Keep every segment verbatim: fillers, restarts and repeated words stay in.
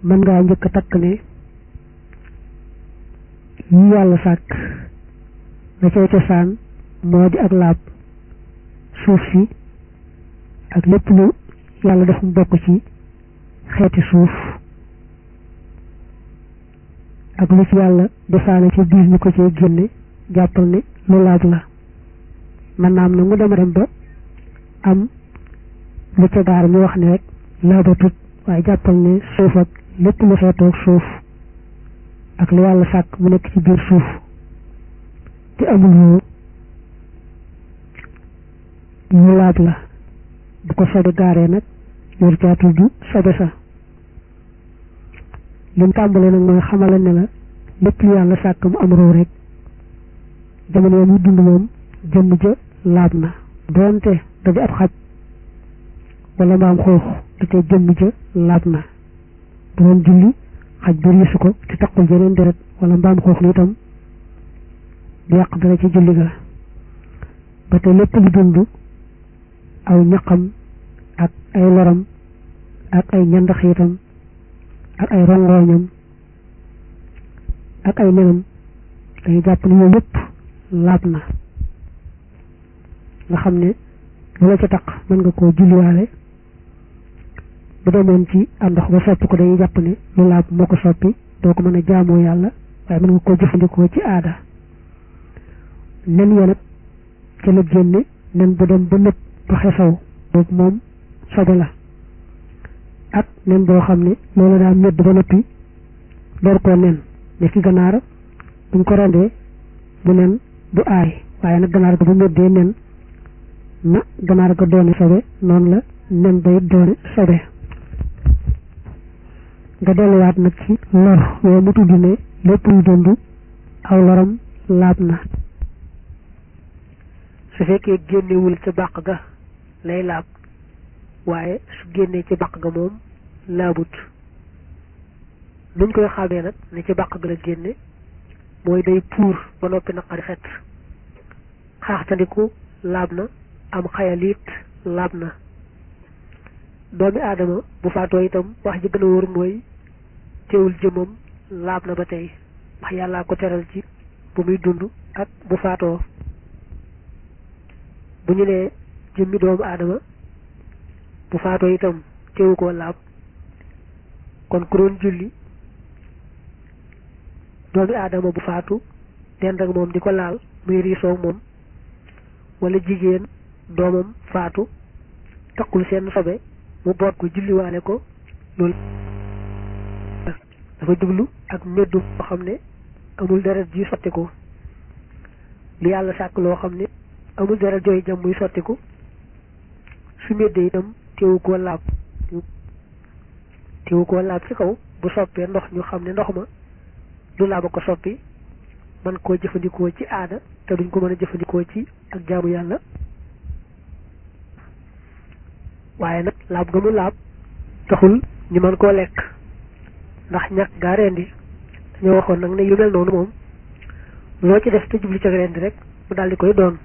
mën ngaa njëkk a takk ne yi yàlla sàkk la cay cosaan moo di ak laab suuf si ak lépp lu yàlla def mu bokk ci xeeti suuf ak lu ci yàlla defaale ci biir ñu ko cee génne jàppal ne lu laab la man naam nag mu dem dem ba am lu ca gaar ñu wax ne rek laabatut waaye jàppal ne suuf ak lépp lu xeetoog suuf ak lu yàlla sàkk mu nekk ci biir suuf te amul yu lu laab la bu ko sobe gaaree nag yor caa tudd sobe sa lim tàmbalee nag mooy xamala ne la lépp lu yàlla sàkk mu am roo rek jamono yi muy dund moom jëmm ja laab na doonte da di ab xaj wala mbaam xoox du te jëmm ja laab na bu doon julli xaj ba riisu ko te taqul jeneen deret wala mbaam xoox ni itam du yàq dara ci julli ga ba te lépp lu dund aw ñaqam ak ay loram ak ay ñandax itam ak ay rongooñam ak ay nenam dañuy jàpp ne yooyu yëpp laab na nga xam ne lu la ca taq mën nga koo julliwaale bu demoon ci àndox ba soppi ko dañuy jàpp ne lu laab moo ko soppi doo ko mën a jaamoo yàlla waaye mën nga koo jëfandikoo ci aada nen ya nag ca la génne nen bu dem ba nëpp ba xesaw boobu moom sobe la ak nen boo xam ne loolu daa medd ba noppi door koo nen ne ki ganaar buñ ko rendee bu nen du aay waaye nag ganaar ga bu meddee nen na ganaar ga doone sobe noonu la nen ba it doone sobe nga delluwaat nag ci lor yooyu mu tudd ne lépp lu dund aw loram laab na su fekkee génnewul ca bàq ga lay laab waaye su génnee ci bàq ga moom laabut nuñ koy xamee nag ne ci bàq ga la génne mooy day puur ba noppi naqari xet xaaxtandiku laab na am xayaliit laab na doomi aadama bu faatoo itam wax ji gën a wóor mooy teewul jëmam laab na ba tey ndax yàllaa ko teral ci bu muy dund ak bu faatoo bu ñu nee jëmmi doomu aadama bu faatoo itam teewu koo laab kon ku doon julli doomi aadama bu faatu dend ak moom di ko laal muy riisoog moom wala jigéen doomam faatu taqul seen sobe mu boot ko julliwaale ko loolu dafa jublu ak meddu boo xam ne amul deret ji sottiku li yàlla sàkk loo xam ne amul deret jooy jam muy sottiku su meddee itam teewu koo laab teewu koo laab ci kaw bu soppee ndox ñu xam ne ndox ma du laaba ko soppi man koo jëfandikoo ci aada te duñ ko mën a jëfandikoo ci ak jaamu yàlla waaye nag laab ga mu laab taxul ñu mën koo lekk ndax ñàkk gaa rendi dañoo waxoon nag ne yu mel noonu moom loo ci def te jublu ca rendi rek mu daal di koy doon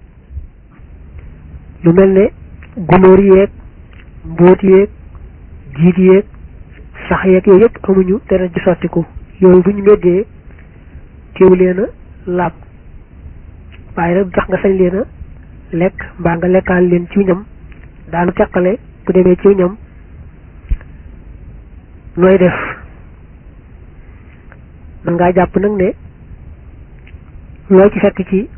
lu mel ne gunóor yeeg mbóot yeeg jiit yeeg sax yeeg yooyu yëpp amuñu deret ji sottiku yooyu bu ñu meddee teewu leen a laab waaye nag du tax nga sañ leen a lekk mbaa nga lekkaal leen ci ñam daanu teqale bu demee ci ñam nooy def man ngaa jàpp nag ne loo ci fekk ci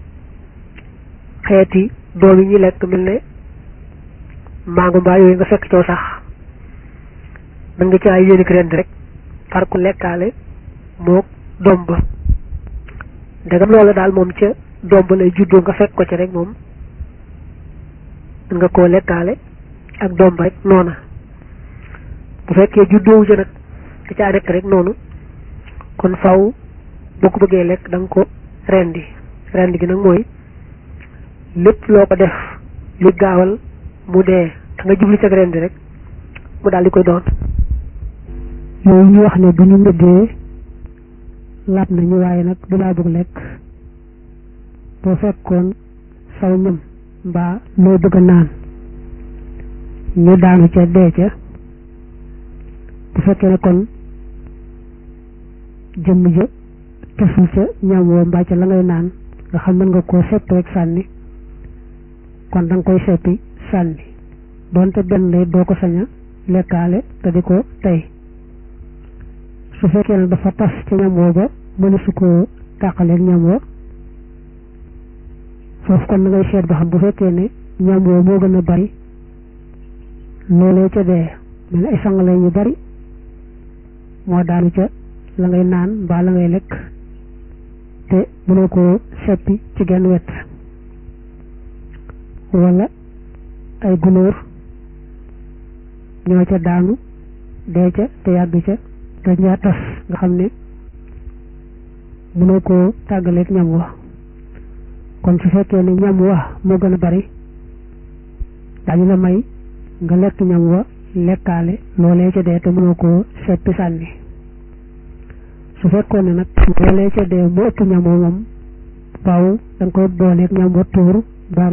xeeti doom yi ñuy lekk mel ne mango mbaa yooyu nga fekk coo sax mën nga ci ay yéeni ko rend rek far ku lekkaale mook doom ba ndegam loola daal moom ca doom ba lay juddoo nga fekk ko ci rek moom mën nga koo lekkaale ak doom ba rek noona bu fekkee juddoowu ca nag da caa nekk rek noonu kon faw boo ko bëggee lekk da nga ko rendi rendi gi nag mooy lépp loo ko def lu gaawal mu dee da nga jublu ca rendi rek mu daal di koy doon yooyu ñu wax ne bu ñu mëddee laab nañu waaye nag du laa bëgg lekk boo fekkoon saw ñam mbaa loo bëgg a naan ñu daanu ca dee ca bu fekkee ne kon jëmm ja teful ca ñam woo mbaa ca la ngay naan nga xam mën nga koo seppi rek sànni kon da nga koy seppi sànni doonte benn lay doo ko sañ a lekkaale te di ko tey su fekkee ne dafa tas ca ñam woo ba mënu su ko tàqaleeg ñam woo foofu kon na ngay seet ba xam bu fekkee ne ñam woo moo gën a bari loolee ca dee mel ay sangale yu bari moo daanu ca la ngay naan mbaa la ngay lekk te mënoo koo seppi ci genn wet wala ay gunóor ñoo ca daanu dee ca te yàgg ca te ñaa tas nga xam ne mënoo koo tàggaleeg ñam wa kon su fekkee ne ñam wa moo gën a bari dañu la may nga lekk ñam wa lekkaale loolee ca dee te mënoo koo seppi sànni su fekkoon ne nag loolee ca dee mu ëpp ñam wa moom faaw da nga koy booleeg ñam wa tuur baa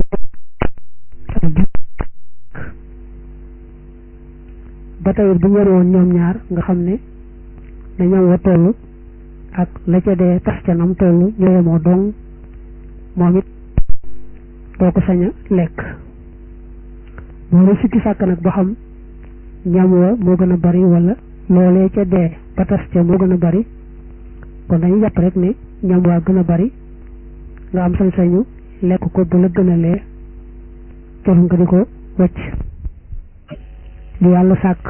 ba tey bu ñëwee woon ñoom ñaar nga xam ne na ñam wa toll ak la ca dee tas ca nam toll ñoo yemoo dong moom it doo ko sañ a lekk loolu sikki sàkk nag ba xam ñam wa moo gën a bari wala loolee ca dee ba tas ca moo gën a bari kon dañuy jàpp rek ne ñam waa gën a bari nga am sañ-sañu lekk ko bu la gën a lee jarul nga di ko wecc li yàlla sàkk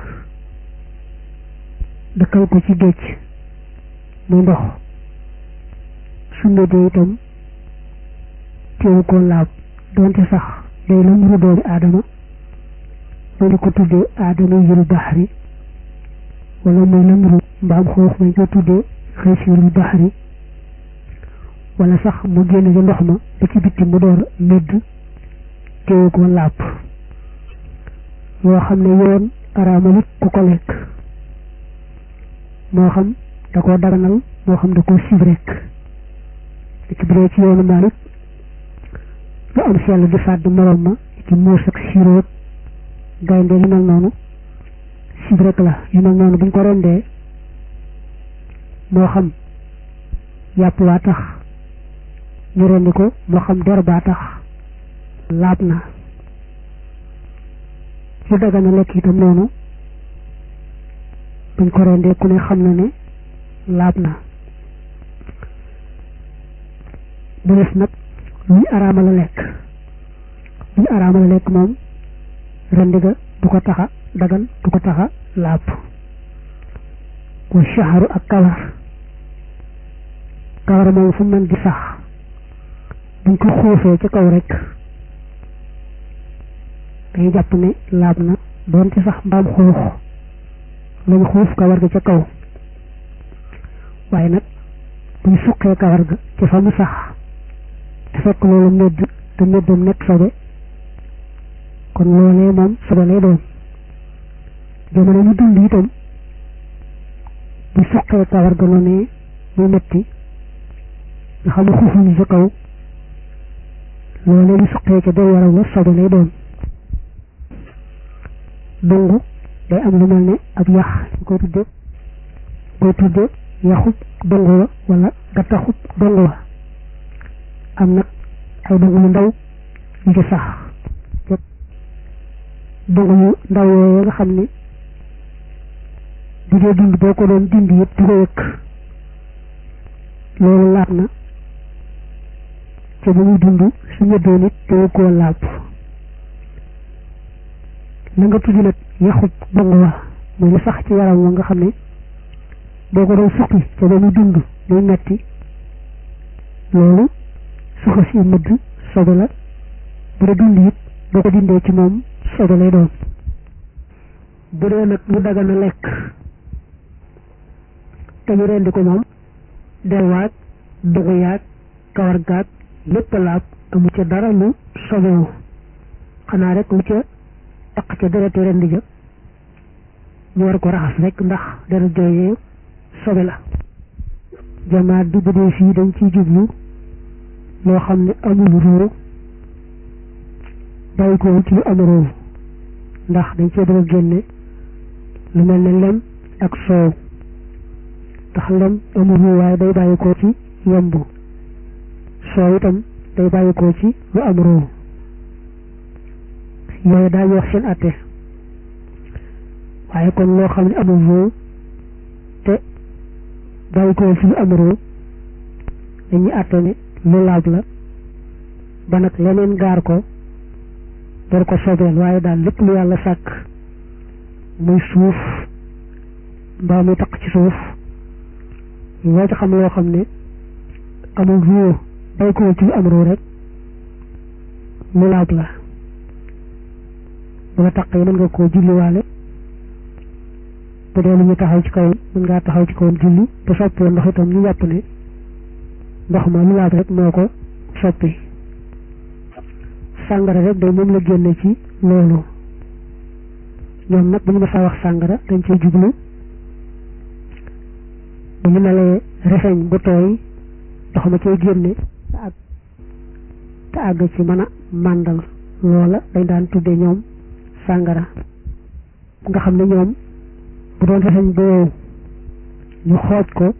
dëkkal ko ci géej muy ndox su médee itam teewu ko laab doonte sax day la muru doomi aadama loolu ko tuddee aadama yul baxri wala muy la muru mbaam xoox mañ ko tuddee xëysirul baxri wala sax mu génn ci ndox ma ba ci bitti mu door médd teewu ko laab yoo xam ne yoon araamalit ku ko lekk moo xam da koo daganal moo xam da koo sib rek ci bu dee ci yoonu Maalik lu am sell di fàdd morom ma ci muus ak siroot gaynde yu mel noonu sib rek la yu mel noonu buñ ko rendee moo xam yàpp waa tax ñu rendi ko moo xam der baa tax laab na lu dagana lekk itam noonu buñ ko rendee ku ne xam na ne laab na bu des nag luñ araama la lekk luñ araama la lekk moom rendi ga du ko taxa dagan du ko taxa laab wa shaharu ak kawar kawar moom fu mën di sax buñ ko xuufee ca kaw rek dañuy jàpp ne laab na doon ci sax mbaam xuux lañ xuuf kawar ga ca kaw waaye nag buñ suqee kawar ga ci fa mu sax te fekk loolu medd te meddam nekk sobe kon loolee moom sobe lay doon jamono mu dund itam buñ suqee kawar ga noonu muy metti nga xam ne xuufuñu ca kaw loolee ñu suqee ca day waral la sobe lay doon dungu day am lu mel ne ab yax ñu koy tudde koy tudde yaxub dungu wa wala gattaxub dungu wa am nag ay dungu yu ndaw yu ci sax dungu yu ndaw yooyu nga xam ne bu dee dund boo ko doon dindi yëpp di ko yëkk loolu laab na ca ba muy dund su ñëddoo nit te koo laab la nga tudd nag yaxub dungu wa mooy lu sax ci yaram wa nga xam ne boo ko doon suqi ca ba muy dund muy metti loolu suxa si mëdd sobe la bu dee dund it boo ko dindee ci moom sobe lay doon bu dee nag lu dagana lekk te ñu rendi ko moom delwaag dugu yaag kawar gaag lépp laab amu ca dara lu sobewu xanaa rek lu ca aq ca dereti rendi ja ñu war ko raxas rek ndax deret jooyee sobe la jamaat bi bu dee fii dañ ciy jublu loo xam ne amul ruuru bàyyi ko ci lu am ruuru ndax dañ cee bëgg a génne lu mel ne lem ak soow ndax lem amul waaye day bàyyi ko ci yemb soow itam day bàyyi ko ci lu am ruu yooyu daal wax seen atte waaye kon loo xam ne amul ruu te bàyyi ko ci lu am ruu dañuy atte ne lu laab la ba nag leneen gaar ko door ko sobeel waaye daal lépp lu yàlla sàkk muy suuf mbaa muy taq ci suuf loo ci xam loo xam ne amul ruu bàyyi ko ci lu am ruu rek lu laab la bu la taqee mën nga koo julliwaale bu dee lu ñu taxaw ci kawam mën ngaa taxaw ci kawam julli te soppee ndox itam ñu jàpp ne ndox ma lu laab rek moo ko soppi sàngara rek day moom la génne ci loolu ñoom nag bu ñu mësaa wax sàngara dañ cey jublu bu ñu melee refeñ bu tooy ndox ma cay génne te àgg te àgg ci mën a màndal loola dañ daan tudde ñoom sàngara nga xam ne ñoom bu doon refeñ boo ñu xooj ko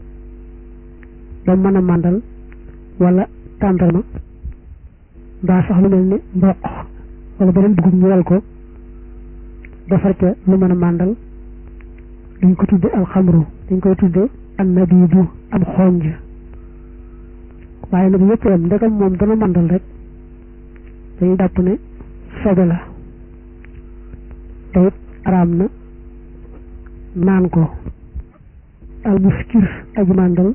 ba mën a màndal wala tàndarma mbaa sax lu mel ni mboq wala beneen dugub ñu wal ko defar ca lu mën a màndal dañ ko tudde alxamru dañ koy tudde annabidu am xonj waaye nag yëpp yam ndegam moom dana màndal rek dañuy jàpp ne sobe la te it araam na naan ko almuskir aji màndal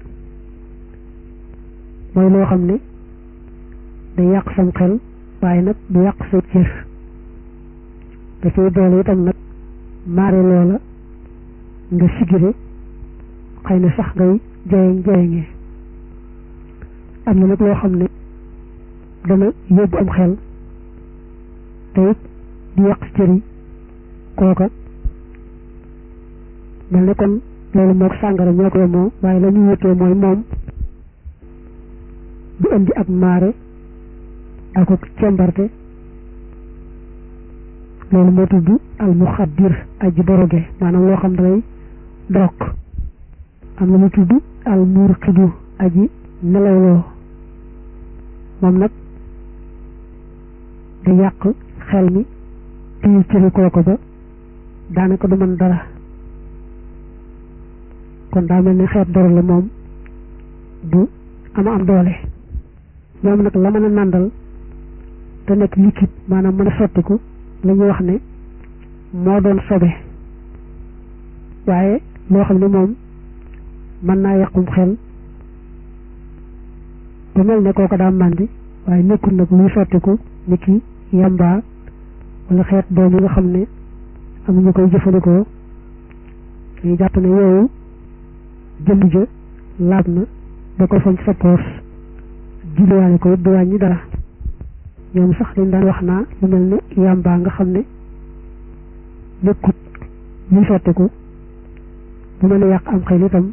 mooy loo xam ne day yàq sam xel waaye nag du yàq sa cër da cay doole itam nag maare loola nga sigire xëy na sax ngay jayeñ jayeñe am na nag loo xam ne dana yóbbu am xel te it di yàq cër yi kooka mel ne kon loolu moog sàngara ñoo ko yemoo waaye la ñu wutee mooy moom du indi ak maare ak ak cembarte loolu moo tudd al muxaddir aji doroge maanaam loo xam dalay dorog am na lu tudd al murqidu aji nelawloo moom nag di yàq xel mi tiyu cëri kooko ba daanaka du mën dara kon daa mel ni xeet doro la moom du ama am doole ñoom nag la mën a nàndal te nekk liquide maanaam mën a sottiku la ñuy wax ne moo doon sobe waaye loo xam ne moom mën naa yàqum xel bu mel ne kooko daa màndi waaye nekkul nag luy sottiku ni ki yamba wala xeet doom yi nga xam ne am ñu koy jëfandikoo dañuy jàpp ne yooyu jënd ja laab na ba ko foñ ci sa poos julliwaale ko du wàññi dara ñoom sax dañ daan wax naa lu mel ne yamba nga xam ne nekkut luy sottiku bu mën a yàq am xel itam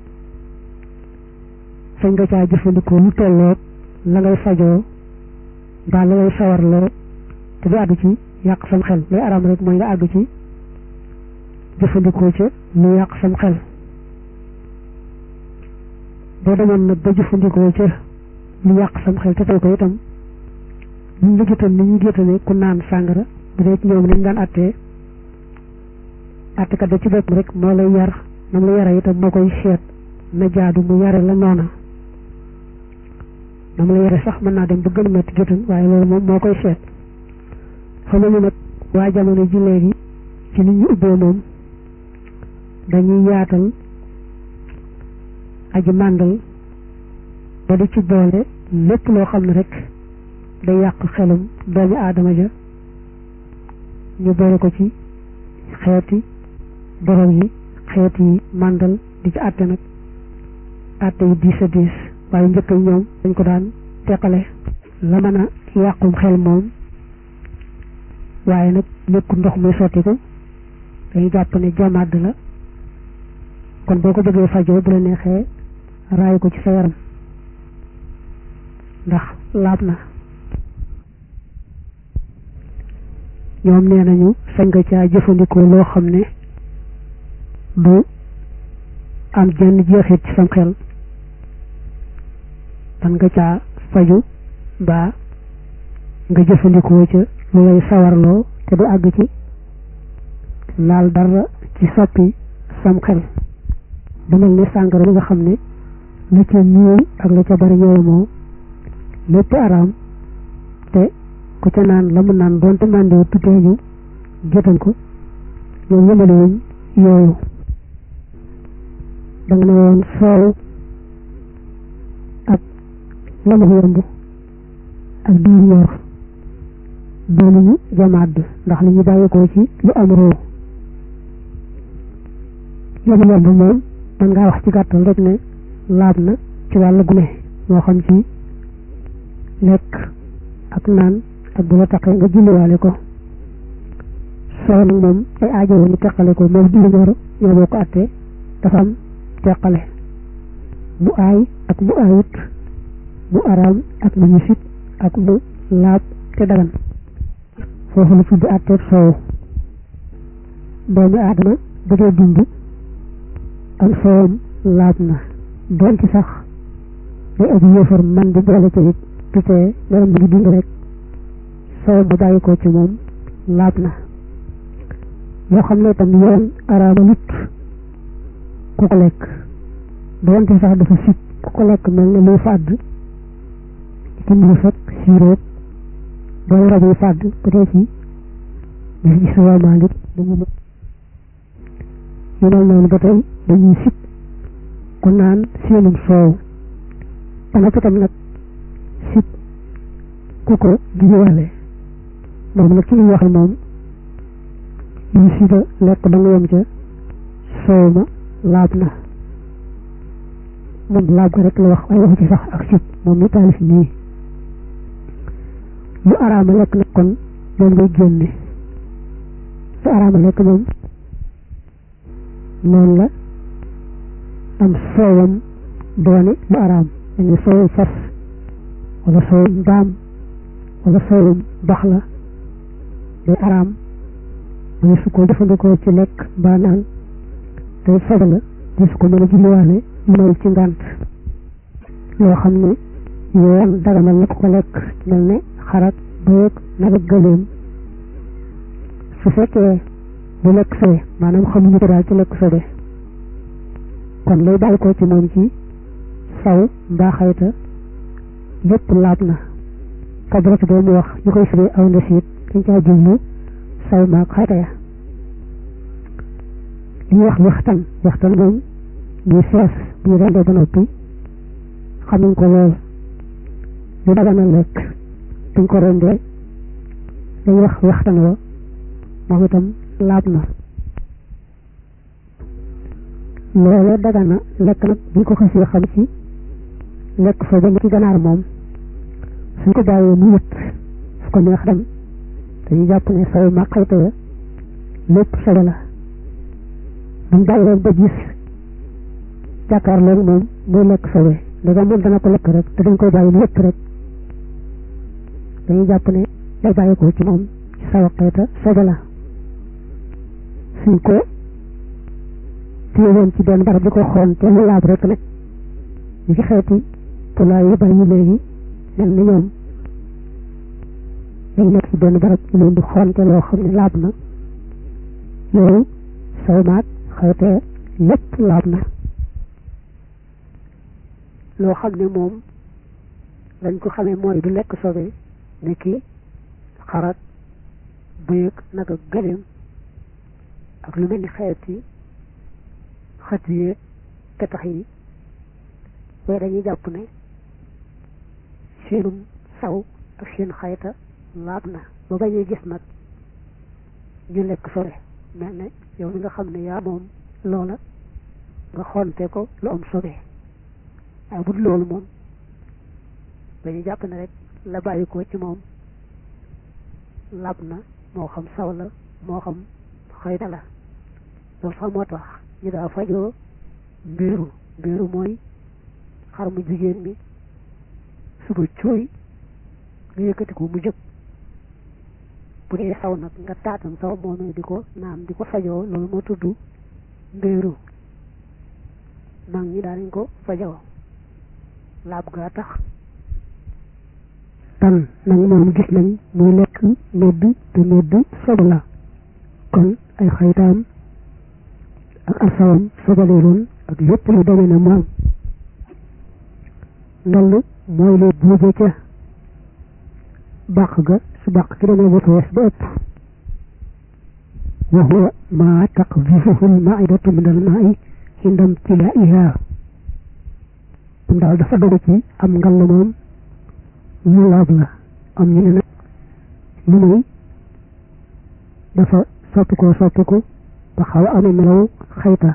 sañ nga caa jëfandikoo lu tolloog la ngay fajoo mbaa la ngay sawarloo te du àgg ci yàq sam xel lay araam rek mooy nga àgg ci jëfandikoo ca lu yàq sam xel boo demoon nag ba jëfandikoo ca lu yàq sam xel te tey ko itam ñu la gétan ni ñu gétane ku naan sàngara bu dee ci ñoom nañ daan attee attekat da ci bopp rek moo lay yar nam la yara itam moo koy seet na jaadu mu yare la noona nam la yare sax mën naa dem ba gën a metti gétan waaye loolu moom moo koy seet xamuñu nag waa jamono ji léegi ci nit ñu ubbee moom dañuy yaatal aji màndal ba di ci boole lépp loo xam ne rek day yàq xelum doomi aadama ja ñu boole ko ci xeeti borom yi xeeti màndal di ci àtte nag àtte yi diis a diis waaye njëkk yi ñoom dañ ko daan teqale la mën a yàqum xel moom waaye nag nekkul ndox muy sottiku dañuy jàpp ne jamaad la kon boo ko bëggee fajoo bu la neexee raay ko ci sa yaram ndax laab na ñoom nee nañu sañ nga caa jëfandikoo loo xam ne du am jenn jeexit ci sam xel man nga caa faju mbaa nga jëfandikoo ca lu lay sawarloo te du àgg ci laal dara ci soppi sam xel du mel ni sàngara li nga xam ne la ca ñuul ak la ca bari yooyu moo lépp araam te ku ca naan la mu naan doonte màndiwu tuddee ñu gétan ko ñoom yëmalewuñ yooyu da nga ne woon soow ak la mu yomb ak diir yor doonuñu jamaat ndax li ñu bàyyi ko ci lu am roo la mu yomb moom man ngaa wax ci gàttal rek ne laab na ci wàllu gune moo xam ci lekk ak naan ak bu la taxee nga julliwaale ko soow nag moom ay aajo ñu teqale ko moom diir yor ñoo boo ko attee dafa am teqale bu aay ak bu aayut bu araam ak bu ñu sit ak bu laab te dagan foofu la tudd àtteeb soow doomu aadama bu dee dund ak soowam laab na doon ci sax day aji yëfar man di boole ci it tutee yaram bi ngi dund rek soowam bu bàyyi ko ci moom laab na yoo xam ne tam yoon araama nit ku ko lekk doonte sax dafa sit ku ko lekk mel ne luy fàdd ci mbir fekk siiróog doon rab yi fàdd bu dee ci gis gis waa Maalik dañu yu mel noonu ba tey dañuy sit ku naan seenum soow dana ko tam nag sit ku ko jiwaale moom nag ci li waxe moom ñu sita lekk da nga yem ca soow ma laab na moom laab ga rek la wax ay wax ci sax ak sit moom mi taalif nii lu araama lekk nag kon moom ngay génne lu araama lekk moom noonu la am soowam doone lu araam dañu soowam fas wala soowam mbaam wala soowam bax la day araam muy su ko jëfandikoo ci lekk mbaa naan te sobe la di su ko mën a julliwaale loolu ci ngànt yoo xam ne yoon daganal na ko ko lekk mel ne xarak bëyëg nag ak gëléem su fekkee du lekk sobe maanaam xamuñu ko daal ci lekk sobe kon lay bàyyi ko ci moom ci saw mbaa xayta lépp laab na kabratu doo mu wax ñu koy firee aw ndasiit dañ caa jublu saw maag xayta ya li ñuy wax waxtan waxtan moom ñuy fees bu ñu rendee ba noppi xamuñ ko lool lu dagana lekk duñ ko rendee dañ wax waxtan wa moom itam laab na loolu dagana lekk nag buñ ko xasee xam ci lekk soo ba ci ganaar moom suñ ko bàyyee mu wët fu ko neex dem dañuy jàpp ne saw ma xayta ya lépp sobe la buñ bàyyee ba gis jàkkaarloo moom muy lekk sobe daga moom dana ko lekk rek te dañ koy bàyyi mu wët rek dañuy jàpp ne day bàyyi ko ci moom ci saw xayta sobe la suñ ko téyewoon ci benn barab di ko xoon te mu laab rek nag ñu ci xeeti pulaay yi bari yi léegi mel ni ñoom dañ nekk ci benn barab ñu leen di xoon te loo xam ne laab na loolu saw maag xayte lépp laab na loo xam ne moom lañ ko xamee mooy du lekk sobe ni ki xarat bëyëg nag ak gëléem ak lu mel ni xeeti xët yi ketax yi waaye dañuy jàpp ne seenum saw ak seen xayta laab na ba bañuy gis nag ñu lekk sobe mel ne yow mi nga xam ne yaa moom loola nga xonte ko lu am sobe waaye bu dul loolu moom dañuy jàpp ne rek la bàyyi ko ci moom laab na moo xam saw la moo xam xayta la loolu sax moo tax ñu daa fajoo mbiru mbiru mooy xar mu jigéen mi suba cooy nga yëkkati ko mu jëg bu dee saw nag nga taatan saw moomee di ko naan di ko fajoo loolu moo tudd mbiru ñi daanañ ko fajoo laab gaa tax. tan nag moom gis nañ muy lekk medd te medd sobe la kon ay xaytaam ak alsawam sobaleeloon ak lépp lu demee ne moom loolu mooy lay buube ca bàq ga su bàq ki demee ba fees ba ëpp wa huwa ma taqzifuhu al-ma'idatu min al-ma'i inda imtilaa'iha am daal dafa dogu ci am ngal moom lu laab la am ñu ne nag lu muy dafa soppi ko soppi ko ba xaw a amee melaw xayta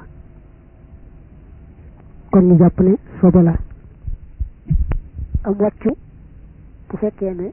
kon ñu jàpp ne sobe la. am wàccu bu fekkee ne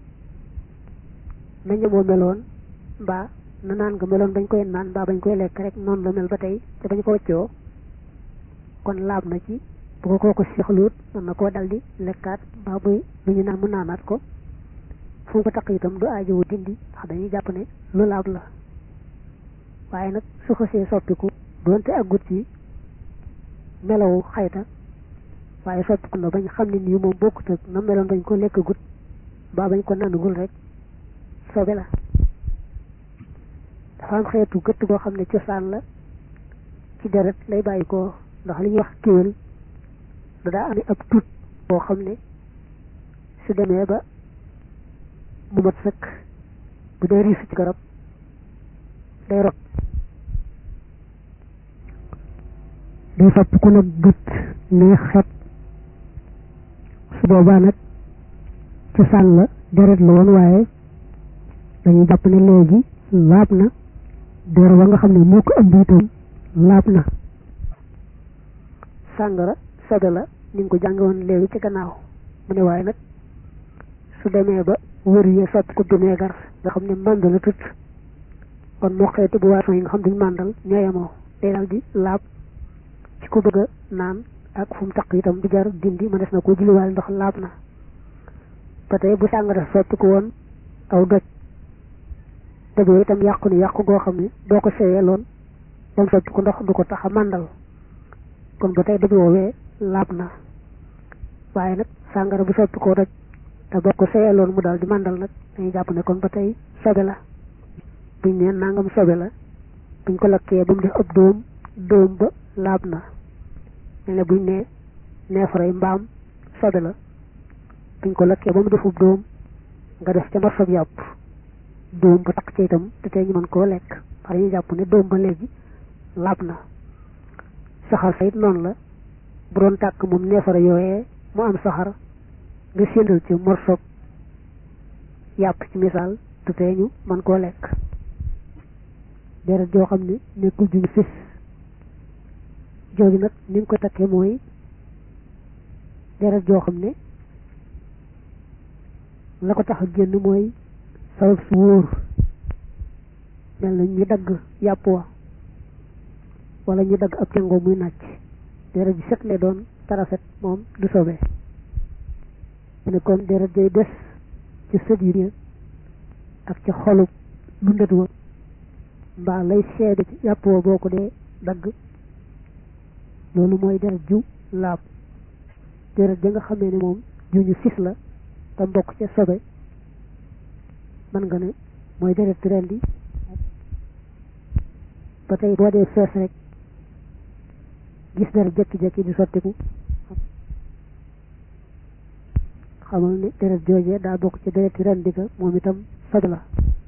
nañu moo meloon mbaa na naan nga meloon bañ koy naan mbaa bañ koy lekk rek noonu la mel ba tey te bañ ko wàccoo kon laab na ci bu ko kooku seexluut mën na koo daldi lekkaat mbaa buy lu ñu naan mu naanaat ko fu mu ko taq itam du aajowu dindi ndax dañuy jàpp ne lu laab la waaye nag su xasee soppiku doonte aggut ci melawu xayta waaye soppiku na bañ xam ne nii moom bokkut ak na meloon bañ ko lekk gut mbaa bañ ko naanagul rek sobe la. dafa am xeetu gëtt boo xam ne cosaan la ci deret lay bàyyi ko ndax li ñuy wax kéwél da daa amee ab tuut boo xam ne su demee ba mu mat sëkk bu dee riisu ci garab day rot day sopp ku nag gët neex xet su boobaa nag cosaan la deret la woon waaye dañuy jàpp ne léegi laab na der wa nga xam ne moo ko ëmb itam laab na. sàngara sobe la ni nga ko jànge woon léegi ci gannaaw mu ne waaye nag su demee ba wër yi soppi ko bineegar nga xam ne mànd la tut kon moo xeeti bu boisson yi nga xam duñ màndal ñooyamoo day daal di laab ci ko bëgg a naan ak fu mu taq itam di jar dindi ma des na ko julliwaale ndox laab na. ba tey bu sàngara soppi ko woon aw doj dojoo itam yàqu ni yàqu goo xam ne doo ko seyee loon dem soppi ko ndox du ko tax a màndal kon ba tey doj woowee laab na. waaye nag sàngara bu soppi koo doj te boo ko seyee loon mu daal di màndal nag dañuy jàpp ne kon ba tey sobe la. buñ neen nangam sobe la buñ ko lakkee ba mu def ab dóom dóom ba laab na ne ne buñ ne neefaray mbaam sobe la buñ ko lakkee ba mu def ab dóom nga def ca morsob yàpp dóom ba takk ci itam te tey ñu mën koo lekk ndax dañuy jàpp ne dóom ba léegi laab na. saxar sa it noonu la bu doon tàkk moom neefara yooyee mu am saxar nga séndal ci morsob yàpp ci misaal te tey ñu mën koo lekk. deret joo xam ne nekkul juñu fis jooju nag ni nga ko takkee mooy deret joo xam ne la ko tax a génn mooy sabab su wóor mel na ñu dagg yàpp wa wala ñu dagg ab cengoo muy nàcc deret ji set le doon tarafet moom du sobe mu ne kon deret jooy des ci sët yi ak ci xolub dundat wa mbaa lay seede ci yàpp wa boo ko dee dagg loolu mooy deret ju laab. deret ja nga xamee ne moom ju ñu fis la te mbokk ca sobe mën nga ne mooy deret rendi ba tey boo dee fees rek gis deret jekki-jekki di sottiku xamal ne deret joojee daa bokk ci deret rendi ga moom itam sobe la.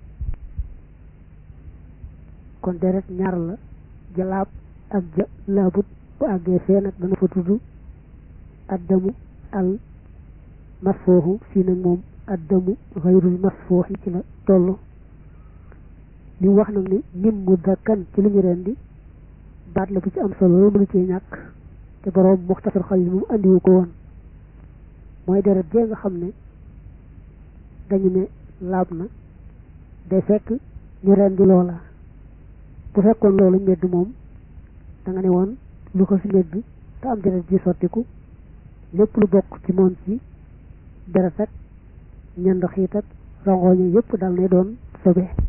kon deret ñaar la ja laab ak ja laabut bu àggee fee nag dana fa tudd addamu al masfooxu fii nag moom addamu xayrul masfooxi ci la toll. li wax nag ni min mu dakkan ci lu ñu rendi baat la bu ci am solo loolu mënu cee ñàkk te boroom muxtasar xalil moom andiwu ko woon mooy deret jee nga xam ne dañu ne laab na day fekk ñu rendi loola. bu fekkoon loolu mbedd moom da nga ne woon lu ko si mbedd te am deret ji sottiku lépp lu bokk ci moom ci deret ak ñand xiit ak rongooñu yëpp dal ne doon sobe.